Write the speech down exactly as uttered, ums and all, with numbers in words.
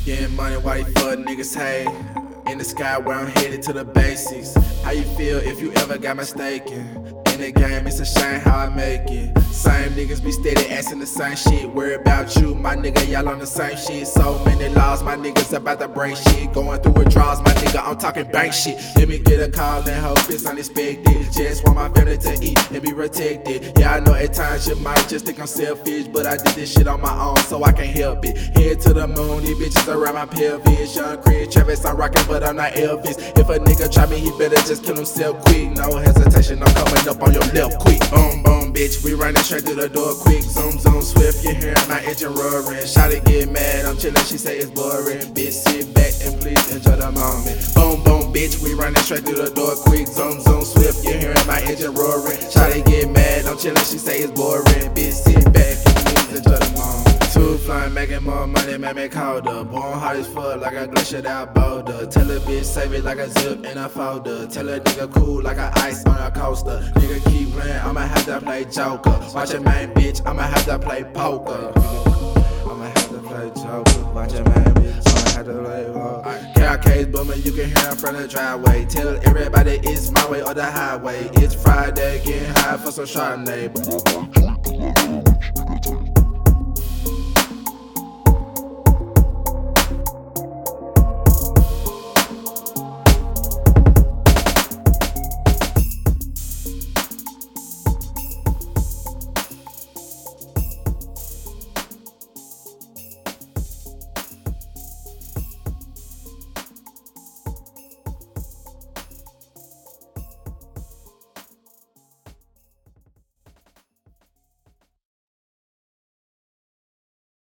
Getting money while you fuck niggas hate. In the sky where I'm headed to the basics. How you feel if you ever got mistaken? In the game, it's a shame how I make it. Same niggas be steady asking the same shit. Worry about you, my nigga, y'all on the same shit. So many laws, my niggas about to break shit. Going through withdrawals, my nigga, I'm talking bank shit. Let me get a call and hope it's unexpected. Just want my family to eat and be protected. Yeah, I know at times you might just think I'm selfish, but I did this shit on my own, so I can't help it. Head to the moon, these bitches around my pelvis. Young Chris Travis, I'm rocking, but I'm not Elvis. If a nigga try me, he better just kill himself quick. No hesitation, I'm coming up on your left quick. Boom, boom, bitch, we running straight through the door quick. Zoom, zoom, swift, you hearing my engine roaring. Shawty get mad, I'm chillin', she say it's boring. Bitch, sit back and please enjoy the moment. Boom, boom, bitch, we running straight through the door quick. Zoom, zoom, swift, you hearing my engine roaring. Shawty get mad, I'm chillin', she say it's boring. Bitch, sit back and please enjoy the moment. Two flying, making more money, make me colder. Born hard as fuck, like a glaciered out boulder. Tell a bitch, save it like a zip in a folder. Tell a nigga cool like a ice on a coaster. Nigga keep playing, I'ma have to play Joker. Watch your main bitch, I'ma have to play poker. I'ma have to play Joker. Watch your main bitch, I'ma have to play poker. K R K's booming, you can hear him from the driveway. Tell everybody it's my way or the highway. It's Friday, getting high for some Chardonnay.